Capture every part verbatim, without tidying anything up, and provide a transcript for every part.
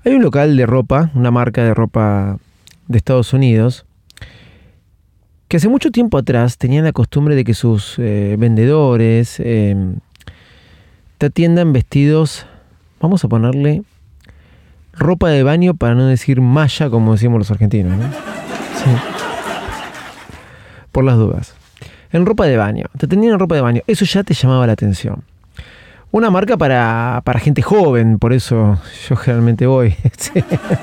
Hay un local de ropa, una marca de ropa de Estados Unidos, que hace mucho tiempo atrás tenían la costumbre de que sus eh, vendedores eh, te atiendan vestidos, vamos a ponerle ropa de baño para no decir malla como decimos los argentinos, ¿no? Sí. Por las dudas. En ropa de baño, te atendían en ropa de baño, eso ya te llamaba la atención. Una marca para, para gente joven, por eso yo generalmente voy. Sí.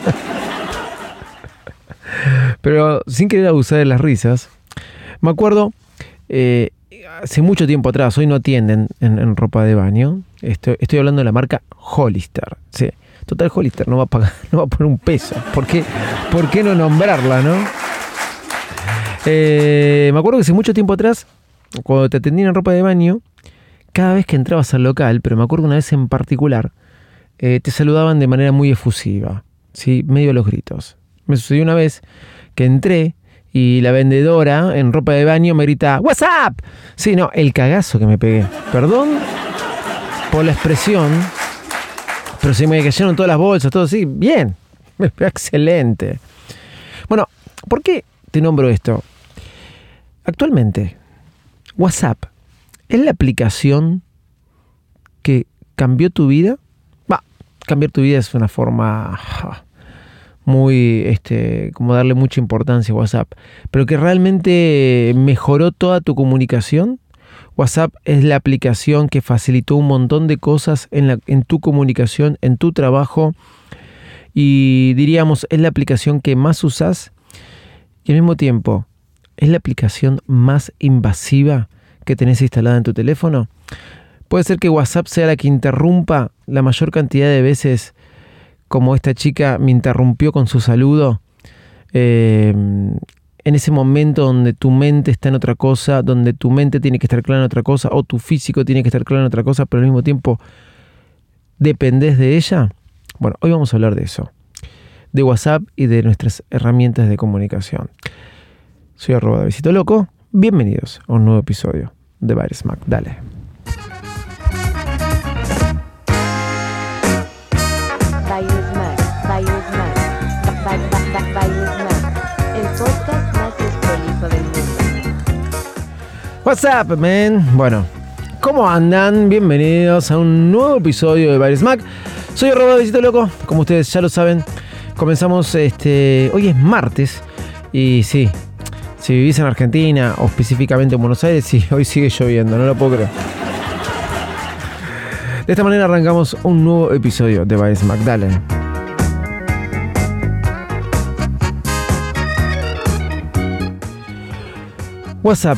Pero sin querer abusar de las risas, me acuerdo, eh, hace mucho tiempo atrás, hoy no atienden en, en ropa de baño, estoy, estoy hablando de la marca Hollister. Sí. Total, Hollister no va a pagar, no va a poner un peso. ¿Por qué, ¿por qué no nombrarla, no? Eh, me acuerdo que hace mucho tiempo atrás, cuando te atendían en ropa de baño, cada vez que entrabas al local, pero me acuerdo una vez en particular, eh, te saludaban de manera muy efusiva, ¿sí? Medio a los gritos. Me sucedió una vez que entré y la vendedora en ropa de baño me grita "What's up?". Sí, no, el cagazo que me pegué. Perdón por la expresión, pero se me cayeron todas las bolsas, todo así. Bien, excelente. Bueno, ¿por qué te nombro esto? Actualmente, WhatsApp es la aplicación que cambió tu vida. Va, cambiar tu vida es una forma muy, este, como darle mucha importancia a WhatsApp, pero que realmente mejoró toda tu comunicación. WhatsApp es la aplicación que facilitó un montón de cosas en, la, en tu comunicación, en tu trabajo, y diríamos es la aplicación que más usas y al mismo tiempo es la aplicación más invasiva que tenés instalada en tu teléfono. Puede ser que WhatsApp sea la que interrumpa la mayor cantidad de veces, como esta chica me interrumpió con su saludo, eh, en ese momento donde tu mente está en otra cosa, donde tu mente tiene que estar clara en otra cosa, o tu físico tiene que estar claro en otra cosa, pero al mismo tiempo dependés de ella. Bueno, hoy vamos a hablar de eso, de WhatsApp y de nuestras herramientas de comunicación. Soy arroba Davidcito Loco. Bienvenidos a un nuevo episodio de Virus Mac. Dale. Virus Mac, Virus Mac, Virus Mac, el podcast más desprolijo del mundo. What's up, man? Bueno, ¿cómo andan? Bienvenidos a un nuevo episodio de Virus Mac. Soy arroba Davidcito Loco, como ustedes ya lo saben. Comenzamos, este, hoy es martes y sí, si vivís en Argentina o específicamente en Buenos Aires, sí, hoy sigue lloviendo, no lo puedo creer. De esta manera arrancamos un nuevo episodio de Virus Mac. Dale. WhatsApp.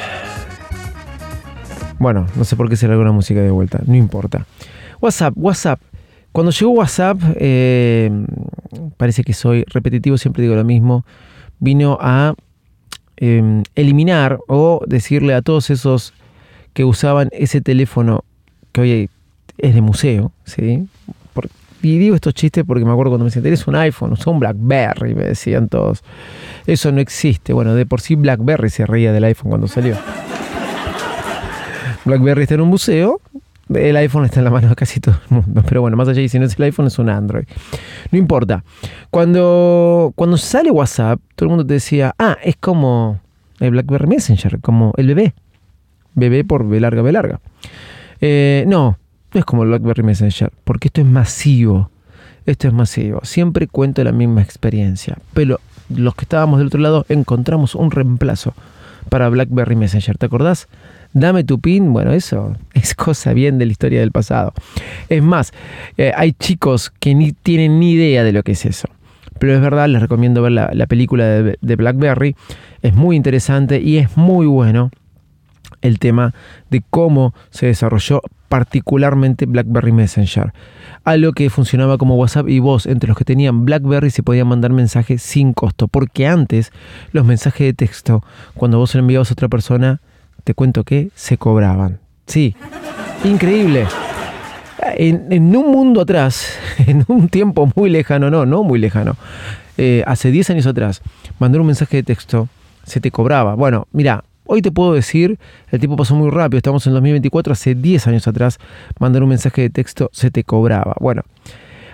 Bueno, no sé por qué se largó la música de vuelta, no importa. WhatsApp, WhatsApp. Cuando llegó WhatsApp, eh, parece que soy repetitivo, siempre digo lo mismo, vino a eh, eliminar o decirle a todos esos que usaban ese teléfono que hoy es de museo, ¿sí? Por, y digo estos chistes porque me acuerdo cuando me decían, ¿tenés un iPhone? Usó un BlackBerry, me decían todos. Eso no existe. Bueno, de por sí BlackBerry se reía del iPhone cuando salió. BlackBerry está en un museo, el iPhone está en la mano de casi todo el mundo. Pero bueno, más allá de si no es el iPhone, es un Android. No importa. Cuando, cuando sale WhatsApp, todo el mundo te decía, ah, es como el BlackBerry Messenger, como el bebé. Bebé por B larga, B larga. Eh, no, no es como el BlackBerry Messenger, porque esto es masivo. Esto es masivo. Siempre cuento la misma experiencia. Pero los que estábamos del otro lado encontramos un reemplazo para BlackBerry Messenger. ¿Te acordás? Dame tu pin. Bueno, eso es cosa bien de la historia del pasado. Es más, eh, hay chicos que ni tienen ni idea de lo que es eso. Pero es verdad, les recomiendo ver la, la película de, de BlackBerry. Es muy interesante y es muy bueno el tema de cómo se desarrolló particularmente BlackBerry Messenger. Algo que funcionaba como WhatsApp y vos, entre los que tenían BlackBerry, se podían mandar mensajes sin costo. Porque antes, los mensajes de texto, cuando vos se lo enviabas a otra persona, te cuento que se cobraban. Sí, increíble. En, en un mundo atrás, en un tiempo muy lejano, no, no muy lejano, eh, hace diez años atrás, mandar un mensaje de texto se te cobraba. Bueno, mira, hoy te puedo decir, el tiempo pasó muy rápido, estamos en dos mil veinticuatro, hace diez años atrás, mandar un mensaje de texto se te cobraba. Bueno,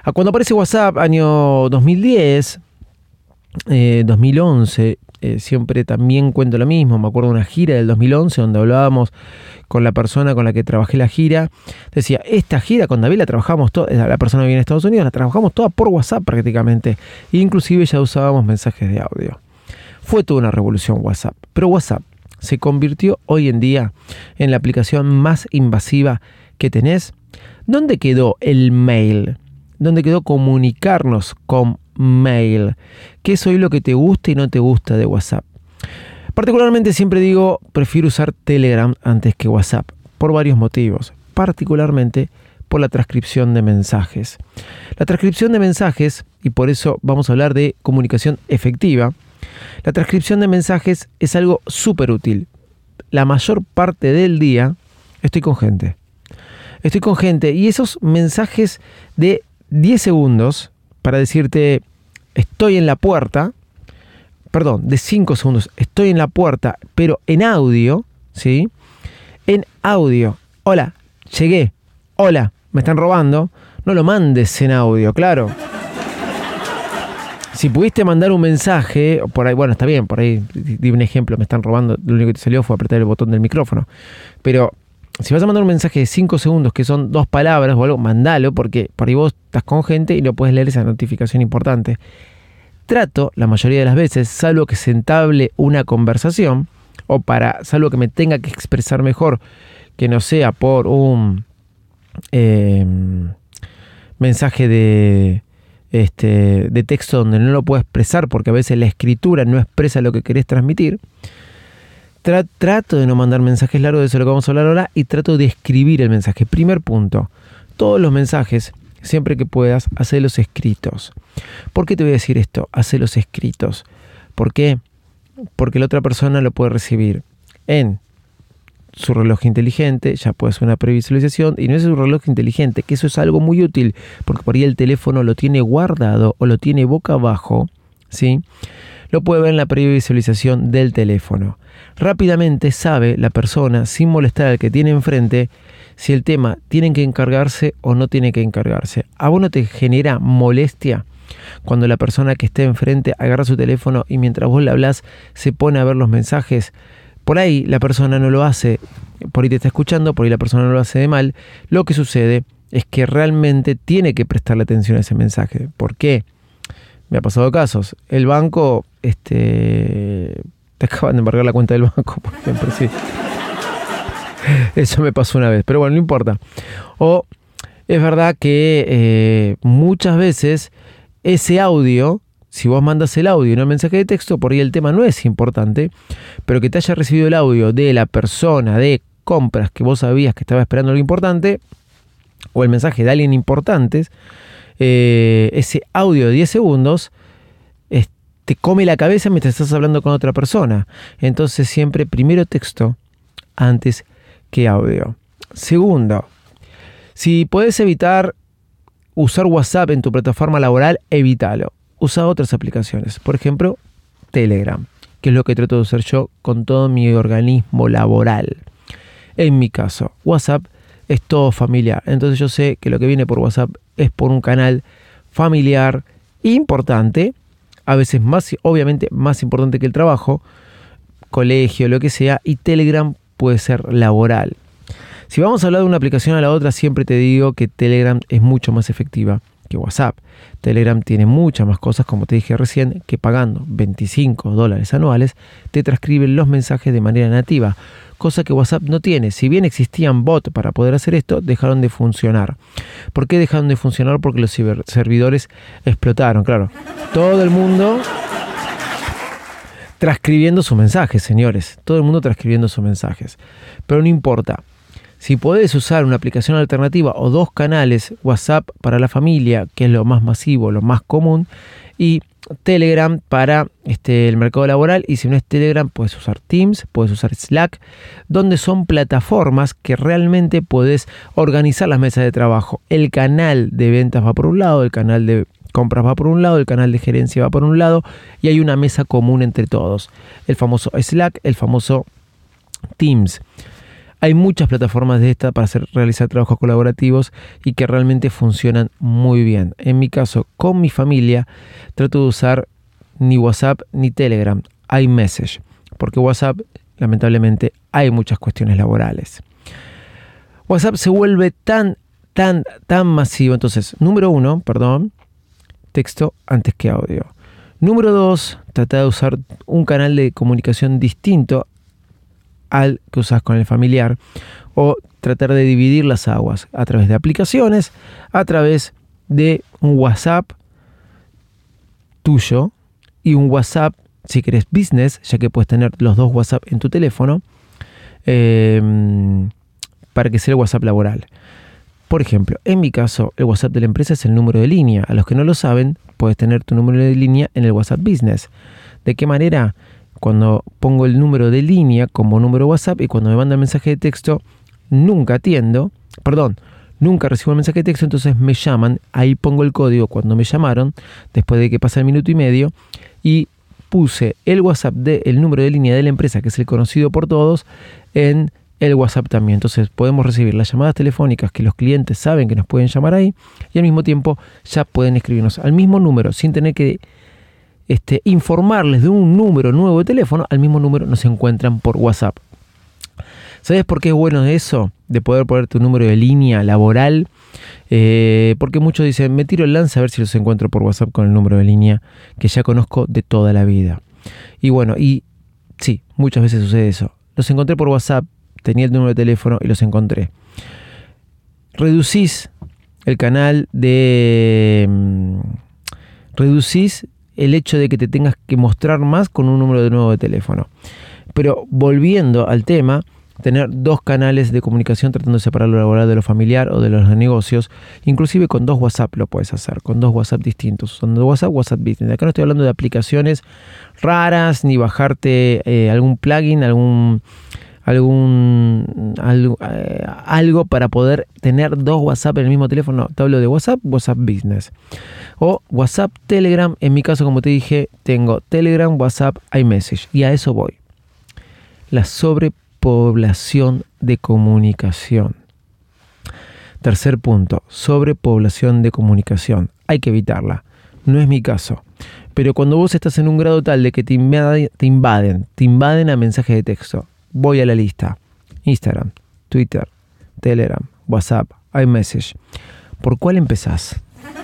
A cuando aparece WhatsApp, año dos mil diez, eh, dos mil once, eh, siempre también cuento lo mismo. Me acuerdo de una gira del dos mil once donde hablábamos con la persona con la que trabajé la gira. Decía, esta gira con David la trabajamos toda, la persona que viene de Estados Unidos, la trabajamos toda por WhatsApp prácticamente. Inclusive ya usábamos mensajes de audio. Fue toda una revolución WhatsApp. Pero WhatsApp se convirtió hoy en día en la aplicación más invasiva que tenés. ¿Dónde quedó el mail? ¿Dónde quedó comunicarnos con mail? ¿Qué es hoy lo que te gusta y no te gusta de WhatsApp? Particularmente siempre digo, prefiero usar Telegram antes que WhatsApp, por varios motivos, particularmente por la transcripción de mensajes. La transcripción de mensajes, y por eso vamos a hablar de comunicación efectiva, la transcripción de mensajes es algo súper útil. La mayor parte del día estoy con gente. Estoy con gente y esos mensajes de diez segundos para decirte estoy en la puerta, perdón, de cinco segundos, estoy en la puerta, pero en audio, ¿sí? En audio. Hola, llegué. Hola, me están robando. No lo mandes en audio, claro. Si pudiste mandar un mensaje, por ahí, bueno, está bien, por ahí di un ejemplo, me están robando, lo único que te salió fue apretar el botón del micrófono. Pero si vas a mandar un mensaje de cinco segundos, que son dos palabras o algo, mandalo, porque por ahí vos estás con gente y no puedes leer esa notificación importante. Trato, la mayoría de las veces, salvo que se entable una conversación, o para, salvo que me tenga que expresar mejor, que no sea por un eh, mensaje de, este, de texto donde no lo puedo expresar, porque a veces la escritura no expresa lo que querés transmitir. Tra- trato de no mandar mensajes largos, de eso es lo que vamos a hablar ahora, y trato de escribir el mensaje. Primer punto, todos los mensajes, siempre que puedas, hacelos escritos. ¿Por qué te voy a decir esto? Hacelos escritos. ¿Por qué? Porque la otra persona lo puede recibir en su reloj inteligente, ya puede ser una previsualización, y no es su reloj inteligente, que eso es algo muy útil, porque por ahí el teléfono lo tiene guardado o lo tiene boca abajo, ¿sí? Lo puede ver en la previsualización del teléfono. Rápidamente sabe la persona, sin molestar al que tiene enfrente, si el tema tiene que encargarse o no tiene que encargarse. ¿A vos no te genera molestia cuando la persona que esté enfrente agarra su teléfono y mientras vos le hablás se pone a ver los mensajes? Por ahí la persona no lo hace, por ahí te está escuchando, por ahí la persona no lo hace de mal. Lo que sucede es que realmente tiene que prestarle atención a ese mensaje. ¿Por qué? Me ha pasado casos. El banco, este, te acaban de embargar la cuenta del banco, por ejemplo, sí. Eso me pasó una vez, pero bueno, no importa. O es verdad que eh, muchas veces ese audio, si vos mandas el audio y no el mensaje de texto, por ahí el tema no es importante, pero que te haya recibido el audio de la persona de compras que vos sabías que estaba esperando lo importante, o el mensaje de alguien importante, eh, ese audio de diez segundos es, te come la cabeza mientras estás hablando con otra persona. Entonces siempre primero texto antes que audio. Segundo, si podés evitar usar WhatsApp en tu plataforma laboral, evítalo. Usa otras aplicaciones. Por ejemplo, Telegram, que es lo que trato de usar yo con todo mi organismo laboral. En mi caso, WhatsApp es todo familiar. Entonces yo sé que lo que viene por WhatsApp es por un canal familiar importante, a veces más, obviamente más importante que el trabajo, colegio, lo que sea, y Telegram puede ser laboral. Si vamos a hablar de una aplicación a la otra, siempre te digo que Telegram es mucho más efectiva que WhatsApp. Telegram tiene muchas más cosas, como te dije recién, que pagando veinticinco dólares anuales te transcriben los mensajes de manera nativa, cosa que WhatsApp no tiene. Si bien existían bots para poder hacer esto, dejaron de funcionar. ¿Por qué dejaron de funcionar? Porque los servidores explotaron, claro. Todo el mundo transcribiendo sus mensajes, señores. Todo el mundo transcribiendo sus mensajes. Pero no importa. Si podés usar una aplicación alternativa o dos canales, WhatsApp para la familia, que es lo más masivo, lo más común, y Telegram para este, el mercado laboral, y si no es Telegram, puedes usar Teams, puedes usar Slack, donde son plataformas que realmente podés organizar las mesas de trabajo. El canal de ventas va por un lado, el canal de compras va por un lado, el canal de gerencia va por un lado, y hay una mesa común entre todos. El famoso Slack, el famoso Teams. Hay muchas plataformas de esta para hacer, realizar trabajos colaborativos y que realmente funcionan muy bien. En mi caso, con mi familia, trato de usar ni WhatsApp ni Telegram, iMessage, porque WhatsApp, lamentablemente, hay muchas cuestiones laborales. WhatsApp se vuelve tan, tan, tan masivo. Entonces, número uno, perdón, texto antes que audio. Número dos, trata de usar un canal de comunicación distinto al que usas con el familiar, o tratar de dividir las aguas a través de aplicaciones, a través de un WhatsApp tuyo y un WhatsApp, si querés, business, ya que puedes tener los dos WhatsApp en tu teléfono, eh, para que sea el WhatsApp laboral. Por ejemplo, en mi caso, el WhatsApp de la empresa es el número de línea. A los que no lo saben, puedes tener tu número de línea en el WhatsApp Business. ¿De qué manera? Cuando pongo el número de línea como número WhatsApp y cuando me mandan mensaje de texto, nunca atiendo, perdón, nunca recibo el mensaje de texto, entonces me llaman, ahí pongo el código cuando me llamaron, después de que pasa el minuto y medio, y puse el WhatsApp del número de línea de la empresa, que es el conocido por todos, en el WhatsApp también. Entonces podemos recibir las llamadas telefónicas que los clientes saben que nos pueden llamar ahí, y al mismo tiempo ya pueden escribirnos al mismo número sin tener que este, informarles de un número nuevo de teléfono. Al mismo número nos encuentran por WhatsApp. ¿Sabes por qué es bueno eso? De poder poner tu número de línea laboral. Eh, porque muchos dicen, me tiro el lance a ver si los encuentro por WhatsApp con el número de línea que ya conozco de toda la vida. Y bueno, y sí, muchas veces sucede eso. Los encontré por WhatsApp, tenía el número de teléfono y los encontré. Reducís el canal de... Reducís el hecho de que te tengas que mostrar más con un número de nuevo de teléfono. Pero volviendo al tema, tener dos canales de comunicación tratando de separar lo laboral de lo familiar o de los negocios, inclusive con dos WhatsApp lo puedes hacer, con dos WhatsApp distintos, usando WhatsApp, WhatsApp Business. Acá no estoy hablando de aplicaciones raras, ni bajarte eh, algún plugin, algún... algún algo, eh, algo para poder tener dos WhatsApp en el mismo teléfono. No, te hablo de WhatsApp, WhatsApp Business o WhatsApp, Telegram. En mi caso, como te dije, tengo Telegram, WhatsApp, iMessage, y a eso voy. La sobrepoblación de comunicación. Tercer punto, sobrepoblación de comunicación. Hay que evitarla. No es mi caso. Pero cuando vos estás en un grado tal de que te invaden, te invaden, te invaden a mensajes de texto, voy a la lista. Instagram, Twitter, Telegram, WhatsApp, iMessage. ¿Por cuál empezás?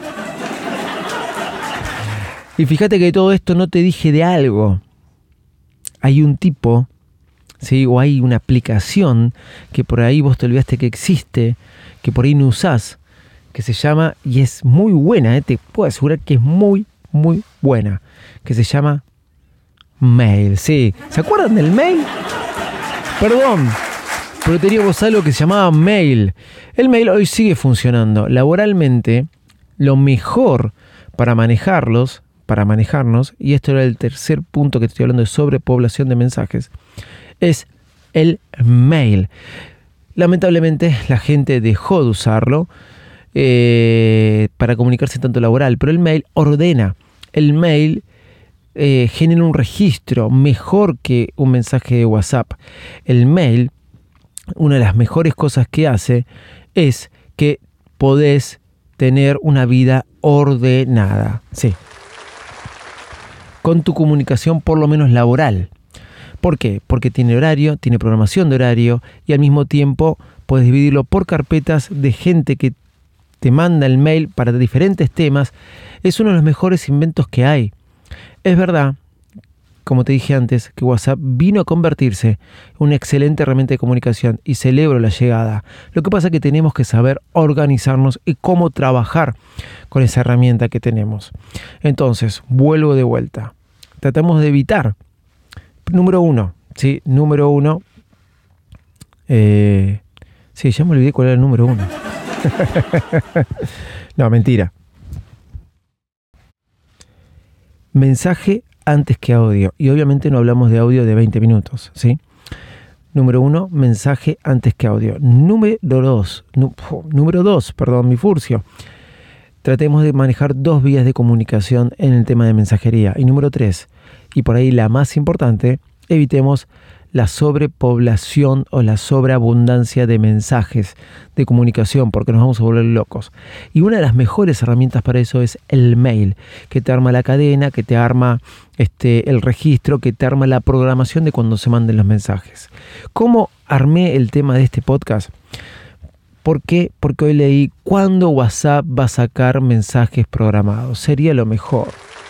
Y fíjate que todo esto no te dije de algo. Hay un tipo, ¿sí? O hay una aplicación que por ahí vos te olvidaste que existe, que por ahí no usás, que se llama, y es muy buena, ¿eh? Te puedo asegurar que es muy, muy buena, que se llama Mail. ¿Sí? ¿Se acuerdan del Mail? Perdón, pero teníamos algo que se llamaba Mail. El Mail hoy sigue funcionando. Laboralmente, lo mejor para manejarlos, para manejarnos, y esto era el tercer punto que estoy hablando de sobrepoblación de mensajes, es el Mail. Lamentablemente, la gente dejó de usarlo eh, para comunicarse tanto laboral, pero el Mail ordena. El Mail Eh, genera un registro mejor que un mensaje de WhatsApp. El mail, una de las mejores cosas que hace es que podés tener una vida ordenada, sí, con tu comunicación, por lo menos laboral. ¿Por qué? Porque tiene horario, tiene programación de horario, y al mismo tiempo puedes dividirlo por carpetas de gente que te manda el mail para diferentes temas. Es uno de los mejores inventos que hay. Es verdad, como te dije antes, que WhatsApp vino a convertirse en una excelente herramienta de comunicación y celebro la llegada. Lo que pasa es que tenemos que saber organizarnos y cómo trabajar con esa herramienta que tenemos. Entonces, vuelvo de vuelta. Tratamos de evitar. Número uno, ¿sí? Número uno. Eh, sí, ya me olvidé cuál era el número uno. No, mentira. Mensaje antes que audio. Y obviamente no hablamos de audio de veinte minutos, ¿sí? Número uno, mensaje antes que audio. Número dos, nu, número dos, perdón, mi furcio. Tratemos de manejar dos vías de comunicación en el tema de mensajería. Y número tres, y por ahí la más importante, evitemos la sobrepoblación o la sobreabundancia de mensajes de comunicación, porque nos vamos a volver locos. Y una de las mejores herramientas para eso es el mail, que te arma la cadena, que te arma este, el registro, que te arma la programación de cuando se manden los mensajes. ¿Cómo armé el tema de este podcast? ¿Por qué? Porque hoy leí ¿cuándo WhatsApp va a sacar mensajes programados? Sería lo mejor.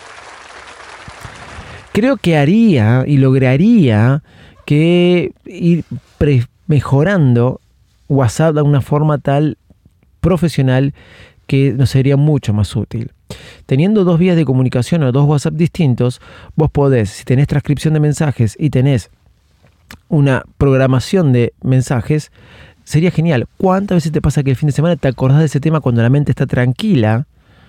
Creo que haría y lograría que ir pre- mejorando WhatsApp de una forma tal profesional que nos sería mucho más útil. Teniendo dos vías de comunicación o dos WhatsApp distintos, vos podés, si tenés transcripción de mensajes y tenés una programación de mensajes, sería genial. ¿Cuántas veces te pasa que el fin de semana te acordás de ese tema cuando la mente está tranquila?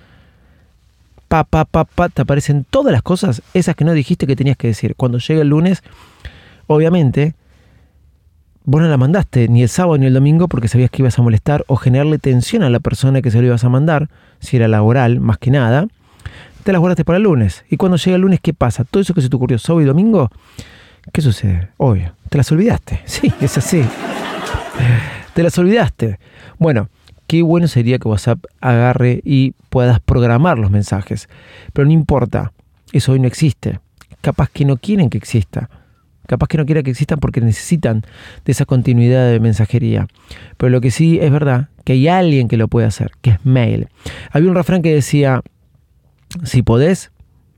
Pa, pa, pa, pa, te aparecen todas las cosas, esas que no dijiste que tenías que decir. Cuando llega el lunes, obviamente, vos no la mandaste ni el sábado ni el domingo porque sabías que ibas a molestar o generarle tensión a la persona que se lo ibas a mandar, si era laboral, más que nada. Te las guardaste para el lunes. Y cuando llega el lunes, ¿qué pasa? Todo eso que se te ocurrió sábado y domingo, ¿qué sucede? Obvio, te las olvidaste. Sí, es así. Te las olvidaste. Bueno, qué bueno sería que WhatsApp agarre y puedas programar los mensajes. Pero no importa, eso hoy no existe. Capaz que no quieren que exista. Capaz que no quieren que existan porque necesitan de esa continuidad de mensajería. Pero lo que sí es verdad, que hay alguien que lo puede hacer, que es mail. Había un refrán que decía, si podés,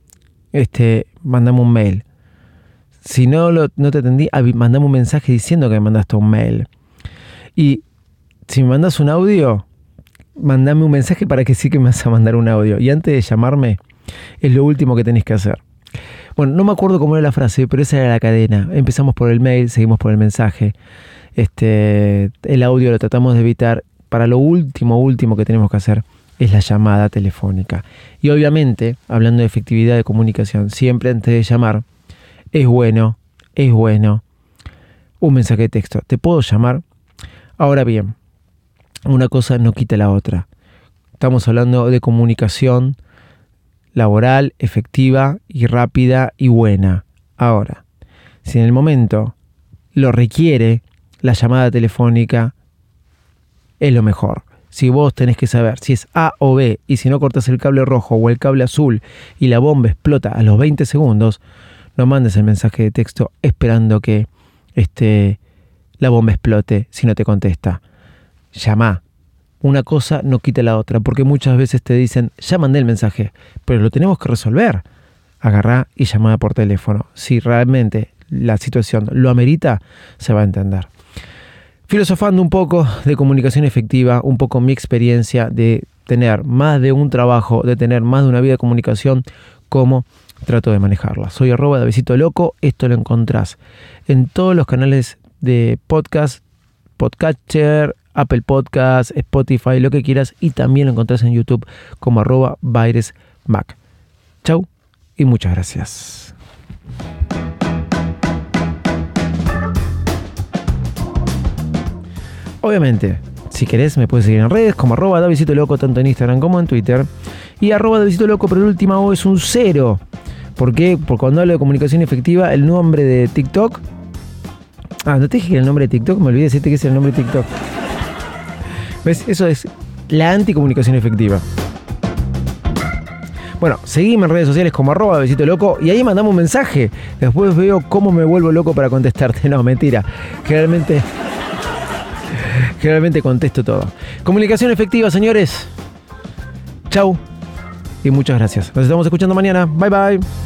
este, mandame un mail. Si no, lo, no te atendí, mandame un mensaje diciendo que me mandaste un mail. Y si me mandas un audio, mandame un mensaje para que sí que me vas a mandar un audio. Y antes de llamarme, es lo último que tenés que hacer. Bueno, no me acuerdo cómo era la frase, pero esa era la cadena. Empezamos por el mail, seguimos por el mensaje. Este, el audio lo tratamos de evitar. Para lo último, último que tenemos que hacer es la llamada telefónica. Y obviamente, hablando de efectividad de comunicación, siempre antes de llamar, es bueno, es bueno un mensaje de texto. ¿Te puedo llamar? Ahora bien, una cosa no quita la otra. Estamos hablando de comunicación laboral, efectiva y rápida y buena. Ahora, si en el momento lo requiere, la llamada telefónica es lo mejor. Si vos tenés que saber si es A o B y si no cortas el cable rojo o el cable azul y la bomba explota a los veinte segundos, no mandes el mensaje de texto esperando que este, la bomba explote si no te contesta. Llama. Una cosa no quita la otra, porque muchas veces te dicen, ya mandé el mensaje, pero lo tenemos que resolver. Agarrá y llamá por teléfono. Si realmente la situación lo amerita, se va a entender. Filosofando un poco de comunicación efectiva, un poco mi experiencia de tener más de un trabajo, de tener más de una vida de comunicación, cómo trato de manejarla. Soy arroba Davidcito Loco, esto lo encontrás en todos los canales de podcast, Podcatcher, Apple Podcast, Spotify, lo que quieras, y también lo encontrás en YouTube como arroba VairesMac. Chau y muchas gracias. Obviamente, si querés me puedes seguir en redes como arroba Davidcito Loco, tanto en Instagram como en Twitter, y arroba Davidcito Loco, pero el último O es un cero. ¿Por qué? Porque cuando hablo de comunicación efectiva, el nombre de TikTok... Ah, no te dije que era el nombre de TikTok, me olvidé de decirte que es el nombre de TikTok. ¿Ves? Eso es la anticomunicación efectiva. Bueno, seguime en redes sociales como arroba Davidcito Loco y ahí mandame un mensaje. Después veo cómo me vuelvo loco para contestarte. No, mentira. Generalmente, generalmente contesto todo. Comunicación efectiva, señores. Chau y muchas gracias. Nos estamos escuchando mañana. Bye, bye.